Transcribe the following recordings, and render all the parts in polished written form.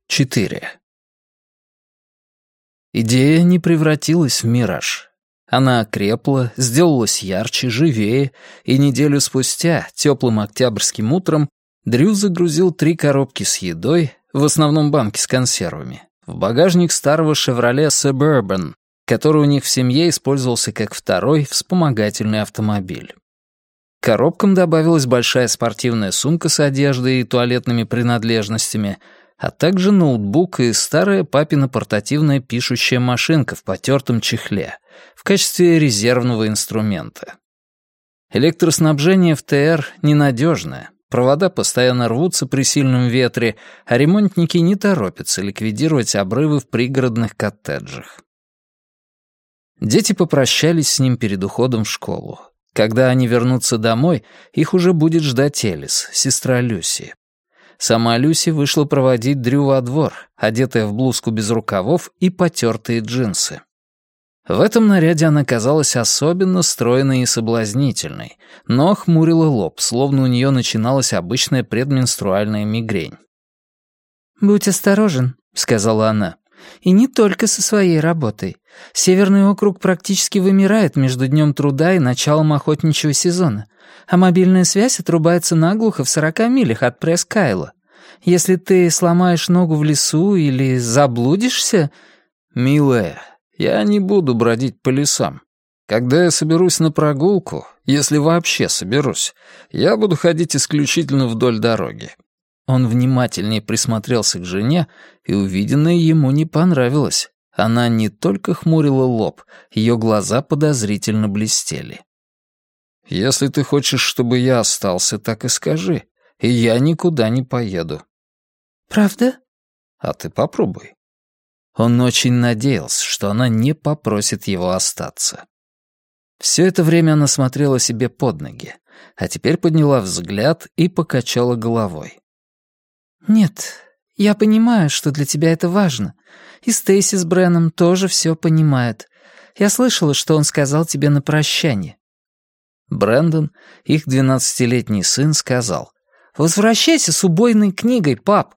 4. Идея не превратилась в мираж. Она окрепла, сделалась ярче, живее, и неделю спустя, теплым октябрьским утром, Дрю загрузил 3 коробки с едой, в основном банки с консервами, в багажник старого «Шевроле Suburban», который у них в семье использовался как второй вспомогательный автомобиль. К коробкам добавилась большая спортивная сумка с одеждой и туалетными принадлежностями, а также ноутбук и старая папина портативная пишущая машинка в потертом чехле в качестве резервного инструмента. Электроснабжение в ТР ненадежное, провода постоянно рвутся при сильном ветре, а ремонтники не торопятся ликвидировать обрывы в пригородных коттеджах. Дети попрощались с ним перед уходом в школу. Когда они вернутся домой, их уже будет ждать Элис, сестра Люси. Сама Люси вышла проводить Дрю во двор, одетая в блузку без рукавов и потертые джинсы. В этом наряде она казалась особенно стройной и соблазнительной, но хмурила лоб, словно у нее начиналась обычная предменструальная мигрень. «Будь осторожен», — сказала она, — «и не только со своей работой. Северный округ практически вымирает между днем труда и началом охотничьего сезона, а мобильная связь отрубается наглухо в 40 милях от Пресс-Кайла. Если ты сломаешь ногу в лесу или заблудишься...» «Милая, я не буду бродить по лесам. Когда я соберусь на прогулку, если вообще соберусь, я буду ходить исключительно вдоль дороги». Он внимательнее присмотрелся к жене, и увиденное ему не понравилось. Она не только хмурила лоб, ее глаза подозрительно блестели. «Если ты хочешь, чтобы я остался, так и скажи, и я никуда не поеду». «Правда?» «А ты попробуй». Он очень надеялся, что она не попросит его остаться. Все это время она смотрела себе под ноги, а теперь подняла взгляд и покачала головой. «Нет, я понимаю, что для тебя это важно. И Стейси с Брэном тоже все понимают. Я слышала, что он сказал тебе на прощание». Брэндон, их 12-летний сын, сказал: «Возвращайся с убойной книгой, пап».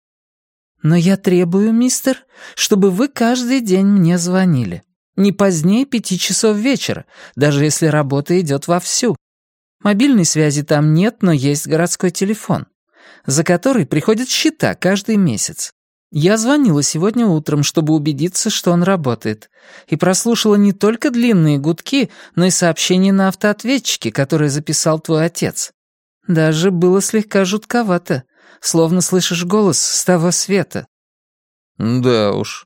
«Но я требую, мистер, чтобы вы каждый день мне звонили. Не позднее 5 часов вечера, даже если работа идет вовсю. Мобильной связи там нет, но есть городской телефон, за который приходят счета каждый месяц. Я звонила сегодня утром, чтобы убедиться, что он работает, и прослушала не только длинные гудки, но и сообщения на автоответчике, которые записал твой отец. Даже было слегка жутковато, словно слышишь голос с того света». «Да уж».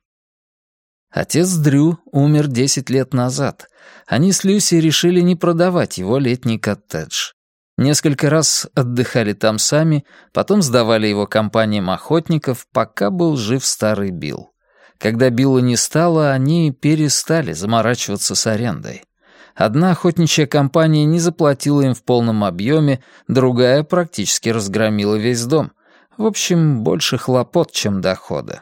Отец Дрю умер 10 лет назад. Они с Люси решили не продавать его летний коттедж. Несколько раз отдыхали там сами, потом сдавали его компаниям охотников, пока был жив старый Билл. Когда Билла не стало, они перестали заморачиваться с арендой. Одна охотничья компания не заплатила им в полном объеме, другая практически разгромила весь дом. В общем, больше хлопот, чем дохода.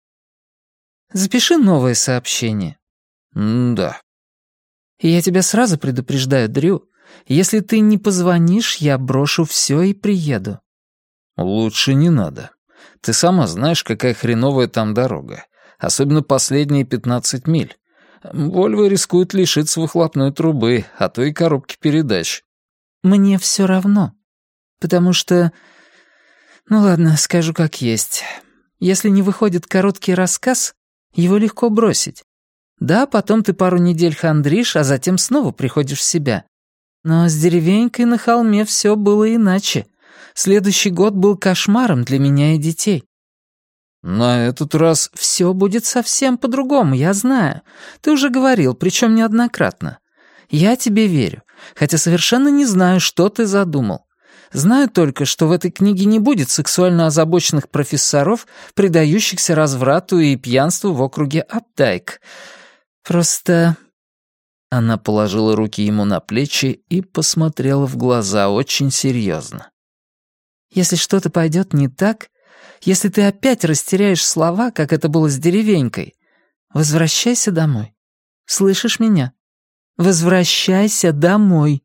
«Запиши новое сообщение». «Да». «И я тебя сразу предупреждаю, Дрю. Если ты не позвонишь, я брошу все и приеду». «Лучше не надо. Ты сама знаешь, какая хреновая там дорога. Особенно последние 15 миль. Вольво рискует лишиться выхлопной трубы, а то и коробки передач». «Мне все равно. Потому что... Ну ладно, скажу как есть. Если не выходит короткий рассказ, его легко бросить. Да, потом ты пару недель хандришь, а затем снова приходишь в себя. Но с деревенькой на холме все было иначе. Следующий год был кошмаром для меня и детей». «На этот раз...» «Все будет совсем по-другому, я знаю. Ты уже говорил, причем неоднократно. Я тебе верю, хотя совершенно не знаю, что ты задумал. Знаю только, что в этой книге не будет сексуально озабоченных профессоров, предающихся разврату и пьянству в округе Апдайк. Просто...» Она положила руки ему на плечи и посмотрела в глаза очень серьезно. «Если что-то пойдет не так, если ты опять растеряешь слова, как это было с деревенькой, возвращайся домой. Слышишь меня? Возвращайся домой».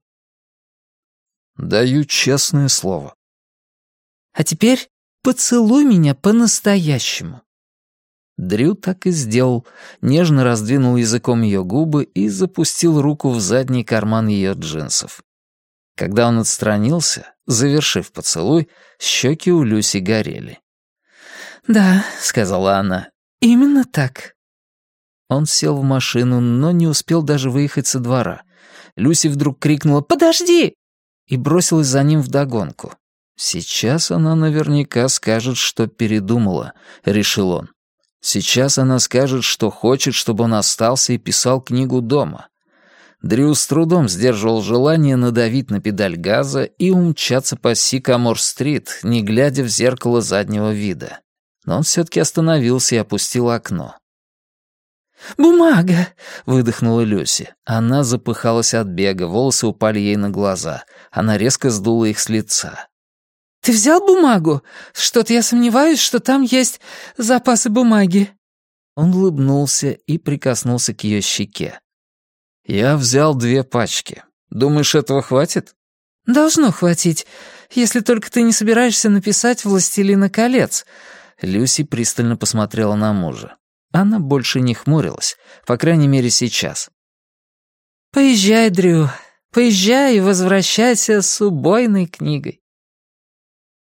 «Даю честное слово». «А теперь поцелуй меня по-настоящему». Дрю так и сделал, нежно раздвинул языком ее губы и запустил руку в задний карман ее джинсов. Когда он отстранился, завершив поцелуй, щеки у Люси горели. «Да», — сказала она, — «именно так». Он сел в машину, но не успел даже выехать со двора. Люси вдруг крикнула «Подожди!» и бросилась за ним вдогонку. «Сейчас она наверняка скажет, что передумала», — решил он. «Сейчас она скажет, что хочет, чтобы он остался и писал книгу дома». Дрю с трудом сдерживал желание надавить на педаль газа и умчаться по Сикамор-стрит, не глядя в зеркало заднего вида. Но он все-таки остановился и опустил окно. «Бумага!» — выдохнула Люси. Она запыхалась от бега, волосы упали ей на глаза. Она резко сдула их с лица. «Ты взял бумагу? Что-то я сомневаюсь, что там есть запасы бумаги». Он улыбнулся и прикоснулся к ее щеке. «Я взял 2 пачки. Думаешь, этого хватит?» «Должно хватить, если только ты не собираешься написать «Властелина колец». Люси пристально посмотрела на мужа. Она больше не хмурилась, по крайней мере, сейчас. «Поезжай, Дрю, поезжай и возвращайся с убойной книгой».